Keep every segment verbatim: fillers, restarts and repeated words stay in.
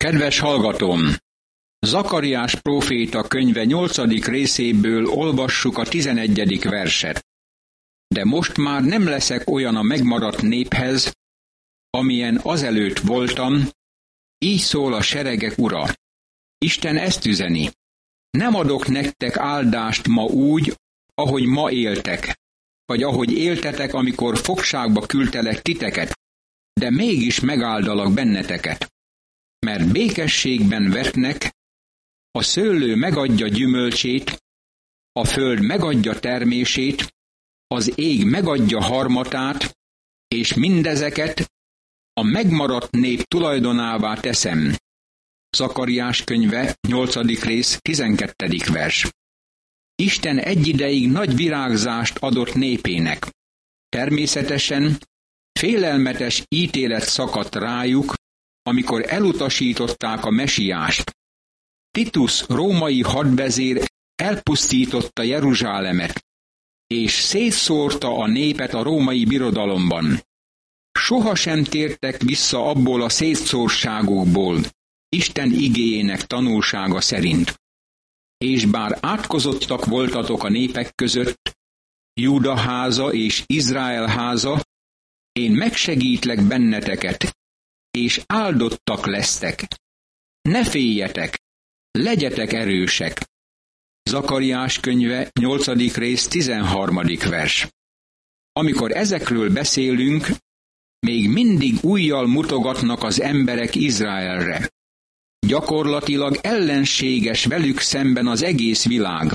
Kedves hallgatóm! Zakariás próféta könyve nyolcadik részéből olvassuk a tizenegyedik verset. De most már nem leszek olyan a megmaradt néphez, amilyen azelőtt voltam, így szól a seregek ura. Isten ezt üzeni. Nem adok nektek áldást ma úgy, ahogy ma éltek, vagy ahogy éltetek, amikor fogságba küldtelek titeket, de mégis megáldalak benneteket. Mert békességben vetnek, a szőlő megadja gyümölcsét, a föld megadja termését, az ég megadja harmatát, és mindezeket a megmaradt nép tulajdonává teszem. Zakariás könyve, nyolcadik rész, tizenkettedik vers. Isten egy ideig nagy virágzást adott népének. Természetesen félelmetes ítélet szakadt rájuk, amikor elutasították a mesiást. Titus római hadvezér elpusztította Jeruzsálemet, és szétszórta a népet a római birodalomban. Sohasem tértek vissza abból a szétszórtságukból, Isten igéjének tanulsága szerint. És bár átkozottak voltatok a népek között, Júda háza és Izrael háza, én megsegítlek benneteket, és áldottak lesztek. Ne féljetek, legyetek erősek. Zakariás könyve, nyolcadik rész, tizenharmadik vers. Amikor ezekről beszélünk, még mindig ujjal mutogatnak az emberek Izraelre. Gyakorlatilag ellenséges velük szemben az egész világ.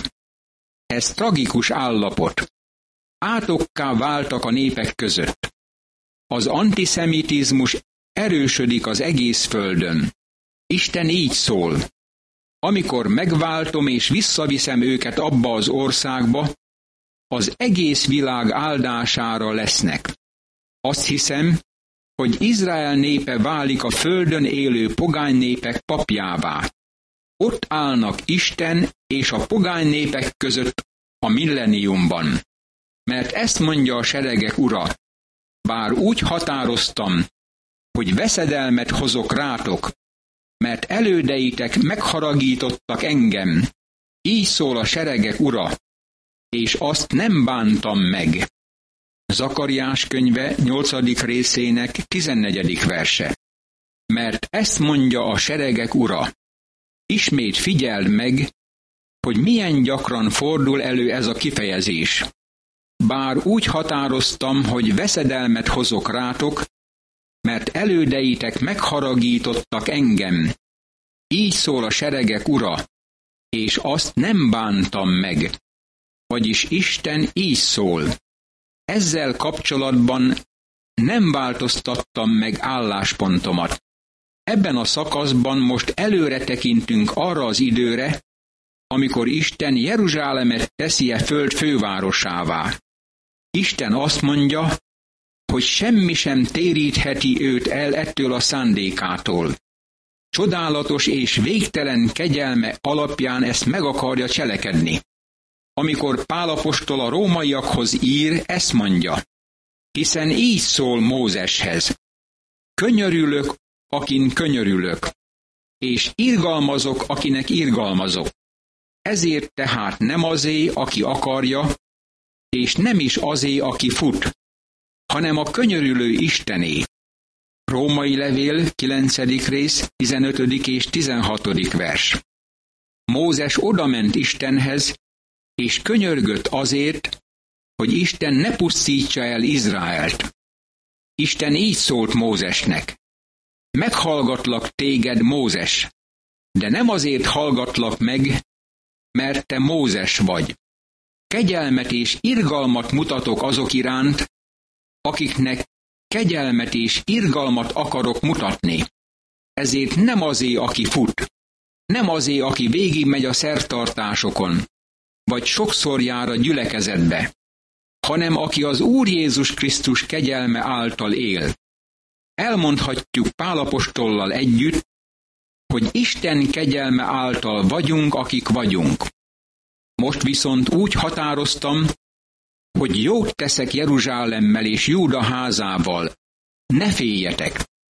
Ez tragikus állapot. Átokká váltak a népek között. Az antiszemitizmus erősödik az egész földön. Isten így szól. Amikor megváltom és visszaviszem őket abba az országba, az egész világ áldására lesznek. Azt hiszem, hogy Izrael népe válik a földön élő pogány népek papjává. Ott állnak Isten és a pogány népek között a millenniumban. Mert ezt mondja a seregek ura, bár úgy határoztam, hogy veszedelmet hozok rátok, mert elődeitek megharagítottak engem, így szól a seregek ura, és azt nem bántam meg. Zakariás könyve nyolcadik részének tizennegyedik verse. Mert ezt mondja a seregek ura. Ismét figyeld meg, hogy milyen gyakran fordul elő ez a kifejezés. Bár úgy határoztam, hogy veszedelmet hozok rátok, mert elődeitek megharagítottak engem. Így szól a seregek ura, és azt nem bántam meg. Vagyis Isten így szól. Ezzel kapcsolatban nem változtattam meg álláspontomat. Ebben a szakaszban most előre tekintünk arra az időre, amikor Isten Jeruzsálemet teszi-e föld fővárosává. Isten azt mondja, hogy semmi sem térítheti őt el ettől a szándékától. Csodálatos és végtelen kegyelme alapján ezt meg akarja cselekedni. Amikor Pál apostol a rómaiakhoz ír, ezt mondja, hiszen így szól Mózeshez. Könyörülök, akin könyörülök, és irgalmazok, akinek irgalmazok. Ezért tehát nem azé, aki akarja, és nem is azé, aki fut, hanem a könyörülő Istené. Római levél, kilencedik rész, tizenötödik és tizenhatodik vers. Mózes odament Istenhez, és könyörgött azért, hogy Isten ne pusztítsa el Izraelt. Isten így szólt Mózesnek. Meghallgatlak téged, Mózes, de nem azért hallgatlak meg, mert te Mózes vagy. Kegyelmet és irgalmat mutatok azok iránt, akiknek kegyelmet és irgalmat akarok mutatni. Ezért nem azé, aki fut, nem azé, aki végigmegy a szertartásokon, vagy sokszor jár a gyülekezetbe, hanem aki az Úr Jézus Krisztus kegyelme által él. Elmondhatjuk Pál apostollal együtt, hogy Isten kegyelme által vagyunk, akik vagyunk. Most viszont úgy határoztam, hogy jót teszek Jeruzsálemmel és Júda házával. Ne féljetek!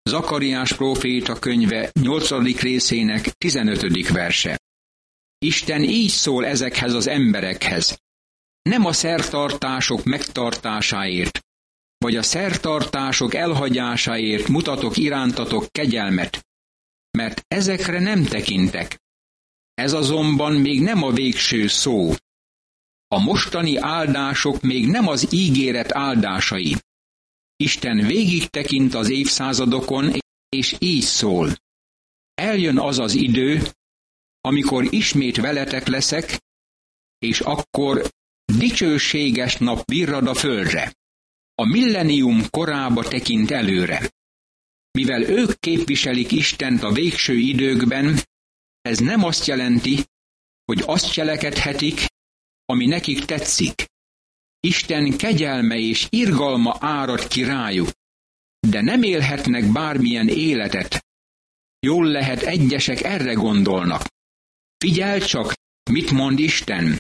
Zakariás próféta könyve nyolcadik részének tizenötödik verse. Isten így szól ezekhez az emberekhez. Nem a szertartások megtartásáért, vagy a szertartások elhagyásáért mutatok irántatok kegyelmet, mert ezekre nem tekintek. Ez azonban még nem a végső szó. A mostani áldások még nem az ígéret áldásai. Isten végig tekint az évszázadokon, és így szól. Eljön az az idő, amikor ismét veletek leszek, és akkor dicsőséges nap virrad a földre. A millenium korába tekint előre. Mivel ők képviselik Istent a végső időkben, ez nem azt jelenti, hogy azt cselekedhetik, ami nekik tetszik. Isten kegyelme és irgalma árad ki rájuk, de nem élhetnek bármilyen életet. Jól lehet, egyesek erre gondolnak. Figyelj csak, mit mond Isten.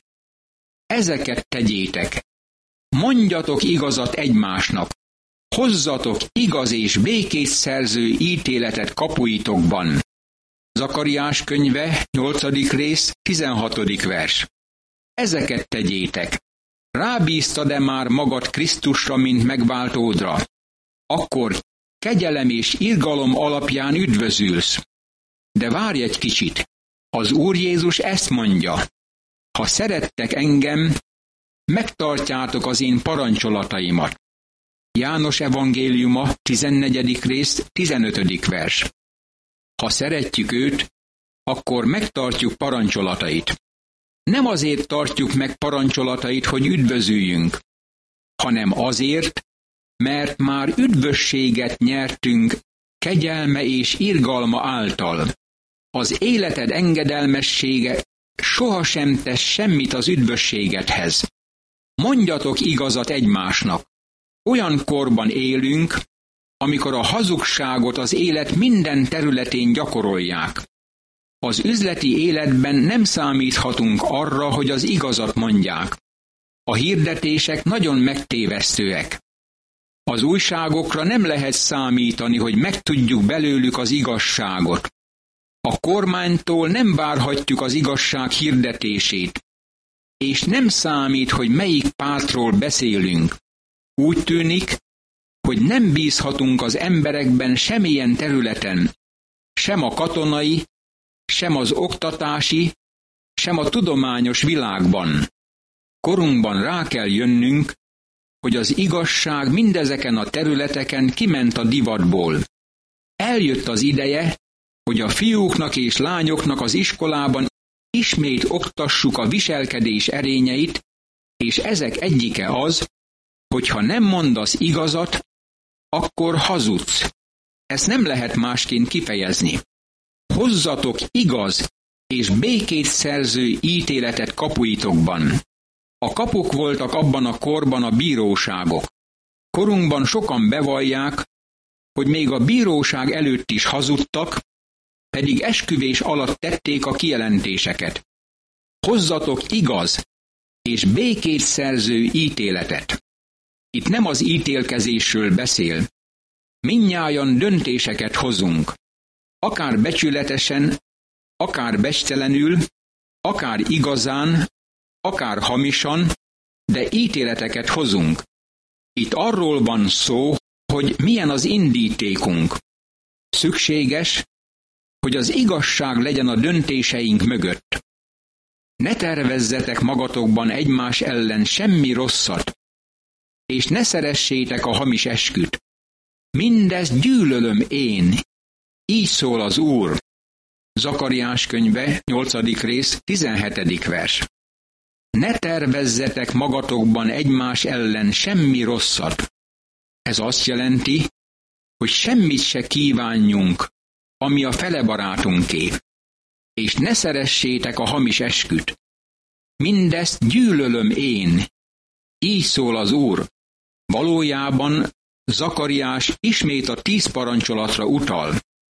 Ezeket tegyétek. Mondjatok igazat egymásnak. Hozzatok igaz és békét szerző ítéletet kapuitokban. Zakariás könyve, nyolcadik rész, tizenhatodik vers. Ezeket tegyétek. Rábíztad-e már magad Krisztusra, mint megváltódra? Akkor kegyelem és irgalom alapján üdvözülsz. De várj egy kicsit. Az Úr Jézus ezt mondja. Ha szerettek engem, megtartjátok az én parancsolataimat. János evangéliuma, tizennegyedik rész, tizenötödik vers. Ha szeretjük őt, akkor megtartjuk parancsolatait. Nem azért tartjuk meg parancsolatait, hogy üdvözüljünk, hanem azért, mert már üdvösséget nyertünk kegyelme és irgalma által. Az életed engedelmessége sohasem tesz semmit az üdvösségedhez. Mondjatok igazat egymásnak. Olyan korban élünk, amikor a hazugságot az élet minden területén gyakorolják. Az üzleti életben nem számíthatunk arra, hogy az igazat mondják. A hirdetések nagyon megtévesztőek. Az újságokra nem lehet számítani, hogy megtudjuk belőlük az igazságot. A kormánytól nem várhatjuk az igazság hirdetését, és nem számít, hogy melyik pártról beszélünk. Úgy tűnik, hogy nem bízhatunk az emberekben semmilyen területen, sem a katonai, sem az oktatási, sem a tudományos világban. Korunkban rá kell jönnünk, hogy az igazság mindezeken a területeken kiment a divatból. Eljött az ideje, hogy a fiúknak és lányoknak az iskolában ismét oktassuk a viselkedés erényeit, és ezek egyike az, hogy ha nem mondasz igazat, akkor hazudsz. Ezt nem lehet másként kifejezni. Hozzatok igaz és békét szerző ítéletet kapuitokban. A kapuk voltak abban a korban a bíróságok. Korunkban sokan bevallják, hogy még a bíróság előtt is hazudtak, pedig esküvés alatt tették a kijelentéseket. Hozzatok igaz és békét szerző ítéletet. Itt nem az ítélkezésről beszél. Mindnyájan döntéseket hozunk. Akár becsületesen, akár becstelenül, akár igazán, akár hamisan, de ítéleteket hozunk. Itt arról van szó, hogy milyen az indítékunk. Szükséges, hogy az igazság legyen a döntéseink mögött. Ne tervezzetek magatokban egymás ellen semmi rosszat, és ne szeressétek a hamis esküt. Mindezt gyűlölöm én. Így szól az Úr. Zakariás könyve, nyolcadik rész, tizenhetedik vers. Ne tervezzetek magatokban egymás ellen semmi rosszat. Ez azt jelenti, hogy semmit se kívánjunk, ami a fele barátunké. És ne szeressétek a hamis esküt. Mindezt gyűlölöm én. Így szól az Úr. Valójában Zakariás ismét a tíz parancsolatra utal.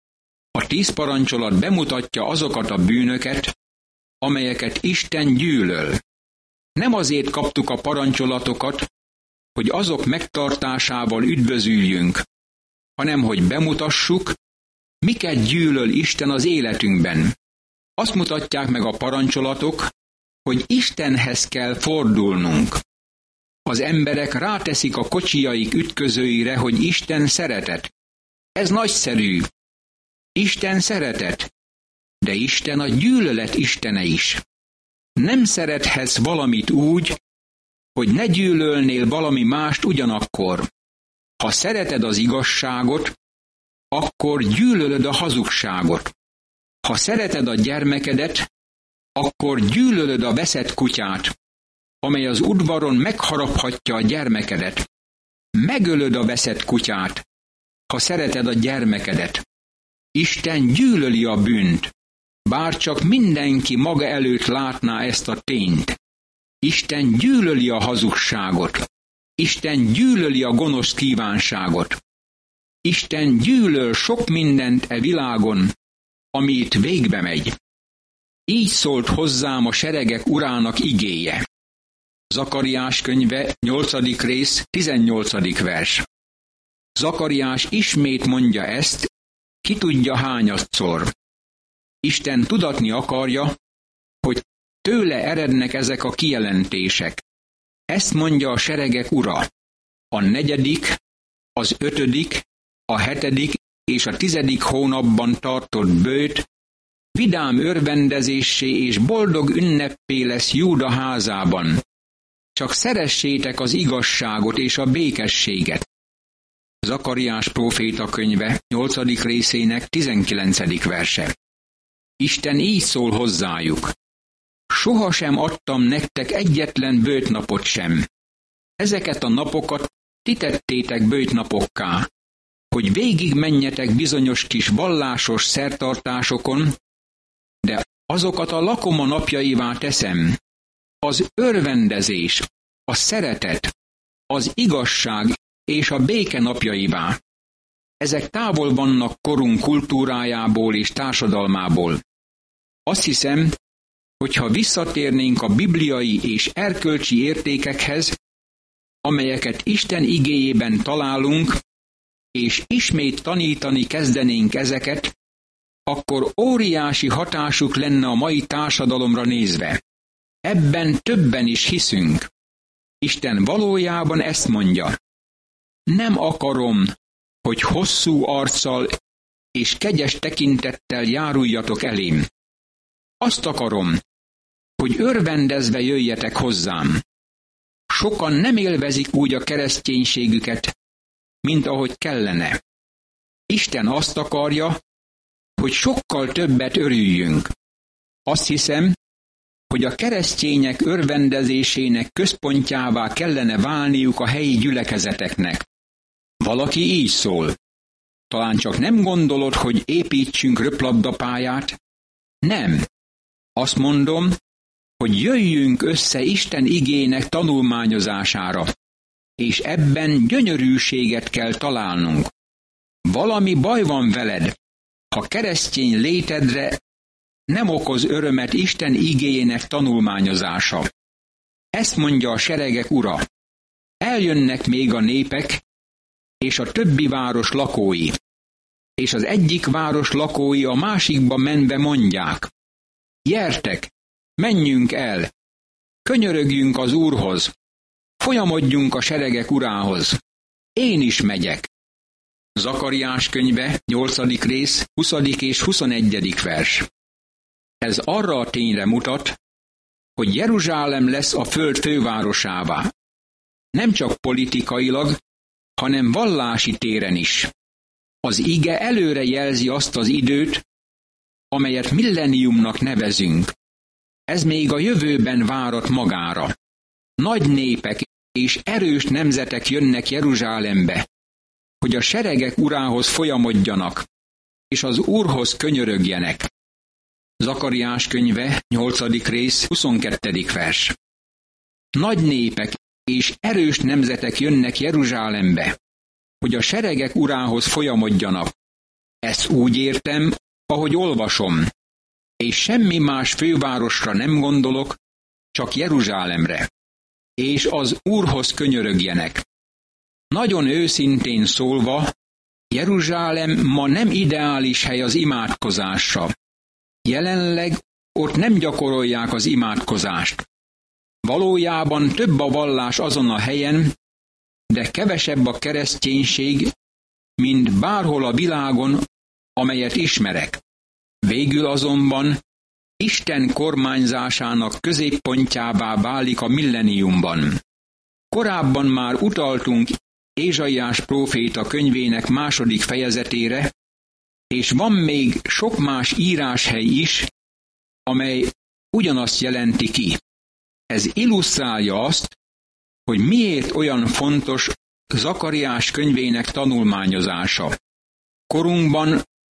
A tíz parancsolat bemutatja azokat a bűnöket, amelyeket Isten gyűlöl. Nem azért kaptuk a parancsolatokat, hogy azok megtartásával üdvözüljünk, hanem hogy bemutassuk, miket gyűlöl Isten az életünkben. Azt mutatják meg a parancsolatok, hogy Istenhez kell fordulnunk. Az emberek ráteszik a kocsijaik ütközőire, hogy Isten szeretet. Ez nagyszerű. Isten szeretet, de Isten a gyűlölet istene is. Nem szerethetsz valamit úgy, hogy ne gyűlölnél valami mást ugyanakkor. Ha szereted az igazságot, akkor gyűlölöd a hazugságot. Ha szereted a gyermekedet, akkor gyűlölöd a veszett kutyát, amely az udvaron megharaphatja a gyermekedet. Megölöd a veszett kutyát, ha szereted a gyermekedet. Isten gyűlöli a bűnt, bár csak mindenki maga előtt látná ezt a tényt. Isten gyűlöli a hazugságot. Isten gyűlöli a gonosz kívánságot. Isten gyűlöl sok mindent e világon, ami itt végbe megy. Így szólt hozzám a seregek urának igéje. Zakariás könyve, nyolcadik rész, tizennyolcadik vers. Zakariás ismét mondja ezt, ki tudja hányadszor. Isten tudatni akarja, hogy tőle erednek ezek a kijelentések. Ezt mondja a seregek ura. A negyedik, az ötödik, a hetedik és a tizedik hónapban tartott böjt vidám örvendezéssé és boldog ünnepé lesz Júda házában. Csak szeressétek az igazságot és a békességet. Zakariás próféta könyve nyolcadik részének tizenkilencedik verse. Isten így szól hozzájuk. Sohasem adtam nektek egyetlen böjtnapot sem. Ezeket a napokat ti tettétek böjtnapokká, hogy végig menjetek bizonyos kis vallásos szertartásokon, de azokat a lakoma napjaivá teszem. Az örvendezés, a szeretet, az igazság és a béke napjaivá. Ezek távol vannak korunk kultúrájából és társadalmából. Azt hiszem, hogyha visszatérnénk a bibliai és erkölcsi értékekhez, amelyeket Isten igéjében találunk, és ismét tanítani kezdenénk ezeket, akkor óriási hatásuk lenne a mai társadalomra nézve. Ebben többen is hiszünk. Isten valójában ezt mondja. Nem akarom, hogy hosszú arccal és kegyes tekintettel járuljatok elém. Azt akarom, hogy örvendezve jöjjetek hozzám. Sokan nem élvezik úgy a kereszténységüket, mint ahogy kellene. Isten azt akarja, hogy sokkal többet örüljünk. Azt hiszem, hogy a keresztények örvendezésének központjává kellene válniuk a helyi gyülekezeteknek. Valaki így szól. Talán csak nem gondolod, hogy építsünk röplabdapályát? Nem. Azt mondom, hogy jöjjünk össze Isten igének tanulmányozására, és ebben gyönyörűséget kell találnunk. Valami baj van veled, ha keresztény létedre nem okoz örömet Isten igéjének tanulmányozása. Ezt mondja a seregek ura. Eljönnek még a népek, és a többi város lakói. És az egyik város lakói a másikba menve mondják. Gyertek, menjünk el, könyörögjünk az Úrhoz, folyamodjunk a seregek urához. Én is megyek. Zakariás könyve, nyolcadik rész, huszadik és huszonegyedik vers. Ez arra a tényre mutat, hogy Jeruzsálem lesz a föld fővárosává. Nem csak politikailag, hanem vallási téren is. Az ige előre jelzi azt az időt, amelyet millenniumnak nevezünk. Ez még a jövőben várat magára. Nagy népek és erős nemzetek jönnek Jeruzsálembe, hogy a seregek urához folyamodjanak, és az Úrhoz könyörögjenek. Zakariás könyve, nyolcadik rész, huszonkettedik vers. Nagy népek és erős nemzetek jönnek Jeruzsálembe, hogy a seregek urához folyamodjanak. Ezt úgy értem, ahogy olvasom, és semmi más fővárosra nem gondolok, csak Jeruzsálemre, és az Úrhoz könyörögjenek. Nagyon őszintén szólva, Jeruzsálem ma nem ideális hely az imádkozásra. Jelenleg ott nem gyakorolják az imádkozást. Valójában több a vallás azon a helyen, de kevesebb a kereszténység, mint bárhol a világon, amelyet ismerek. Végül azonban Isten kormányzásának középpontjává válik a milleniumban. Korábban már utaltunk Ézsaiás próféta könyvének második fejezetére, és van még sok más íráshely is, amely ugyanazt jelenti ki. Ez illusztrálja azt, hogy miért olyan fontos Zakariás könyvének tanulmányozása. Korunkban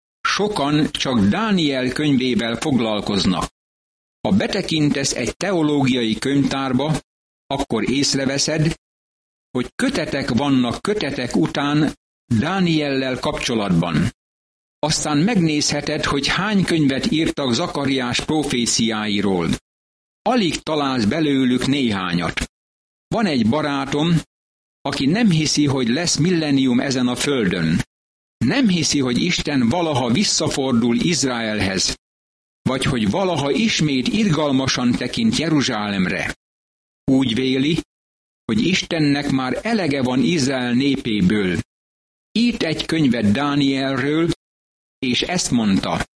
sokan csak Dániel könyvével foglalkoznak. Ha betekintesz egy teológiai könyvtárba, akkor észreveszed, hogy kötetek vannak kötetek után Dániellel kapcsolatban. Aztán megnézheted, hogy hány könyvet írtak Zakariás proféciáiról. Alig találsz belőlük néhányat. Van egy barátom, aki nem hiszi, hogy lesz millenium ezen a földön. Nem hiszi, hogy Isten valaha visszafordul Izraelhez, vagy hogy valaha ismét irgalmasan tekint Jeruzsálemre. Úgy véli, hogy Istennek már elege van Izrael népéből. Írt egy könyvet Dánielről, és ezt mondta: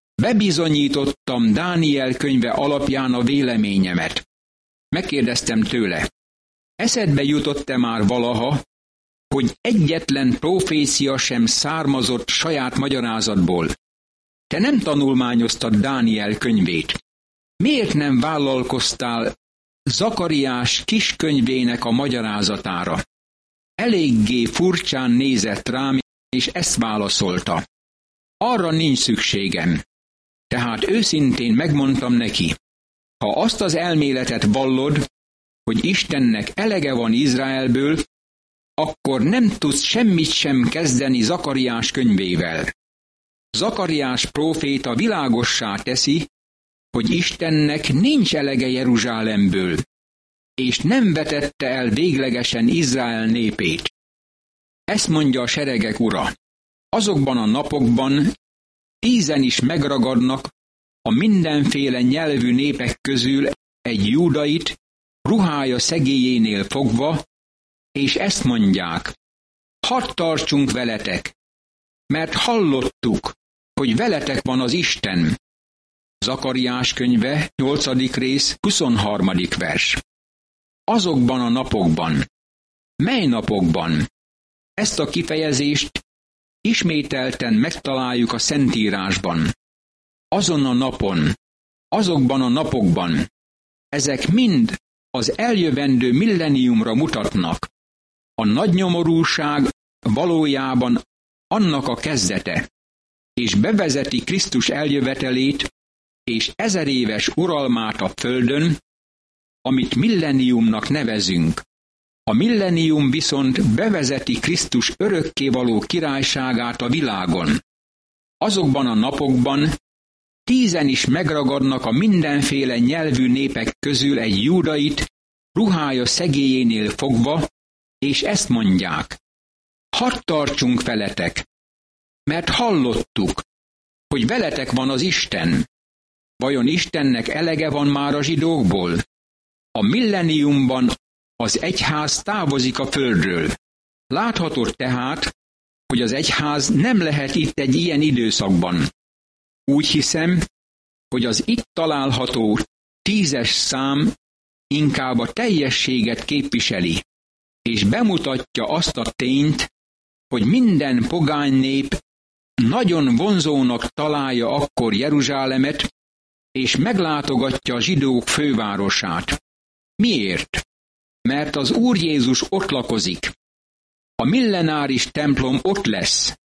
bebizonyítottam Dániel könyve alapján a véleményemet. Megkérdeztem tőle: eszedbe jutott-e már valaha, hogy egyetlen profécia sem származott saját magyarázatból? Te nem tanulmányoztad Dániel könyvét. Miért nem vállalkoztál Zakariás kiskönyvének a magyarázatára? Eléggé furcsán nézett rám, és ezt válaszolta: arra nincs szükségem. Tehát őszintén megmondtam neki: ha azt az elméletet vallod, hogy Istennek elege van Izraelből, akkor nem tudsz semmit sem kezdeni Zakariás könyvével. Zakariás próféta világossá teszi, hogy Istennek nincs elege Jeruzsálemből, és nem vetette el véglegesen Izrael népét. Ezt mondja a seregek ura: azokban a napokban tízen is megragadnak a mindenféle nyelvű népek közül egy júdait, ruhája szegélyénél fogva, és ezt mondják: hadd tartsunk veletek, mert hallottuk, hogy veletek van az Isten. Zakariás könyve, nyolcadik rész, huszonharmadik vers. Azokban a napokban. Mely napokban? Ezt a kifejezést ismételten megtaláljuk a Szentírásban. Azon a napon, azokban a napokban. Ezek mind az eljövendő milleniumra mutatnak. A nagy nyomorúság valójában annak a kezdete, és bevezeti Krisztus eljövetelét és ezer éves uralmát a földön, amit milleniumnak nevezünk. A millenium viszont bevezeti Krisztus örökkévaló királyságát a világon. Azokban a napokban tízen is megragadnak a mindenféle nyelvű népek közül egy júdait, ruhája szegélyénél fogva, és ezt mondják: hadd tartsunk veletek, mert hallottuk, hogy veletek van az Isten. Vajon Istennek elege van már a zsidókból? A milleniumban az egyház távozik a földről. Láthatod tehát, hogy az egyház nem lehet itt egy ilyen időszakban. Úgy hiszem, hogy az itt található tízes szám inkább a teljességet képviseli, és bemutatja azt a tényt, hogy minden pogány nép nagyon vonzónak találja akkor Jeruzsálemet, és meglátogatja a zsidók fővárosát. Miért? Mert az Úr Jézus ott lakozik. A millenáris templom ott lesz,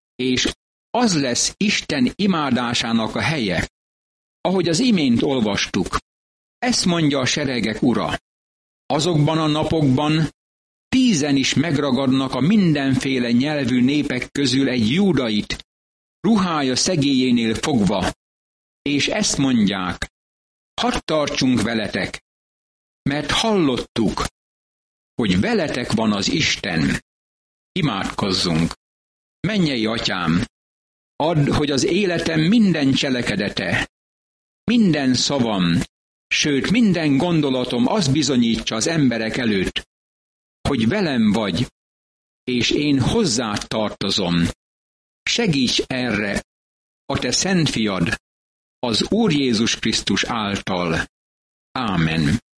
és az lesz Isten imádásának a helye, ahogy az imént olvastuk. Ezt mondja a seregek ura: azokban a napokban tízen is megragadnak a mindenféle nyelvű népek közül egy júdait, ruhája szegélyénél fogva, és ezt mondják: hadd tartsunk veletek, mert hallottuk, hogy veletek van az Isten. Imádkozzunk! Mennyei Atyám, add, hogy az életem minden cselekedete, minden szavam, sőt minden gondolatom azt bizonyítsa az emberek előtt, hogy velem vagy, és én hozzád tartozom. Segíts erre, a te szent fiad, az Úr Jézus Krisztus által. Ámen.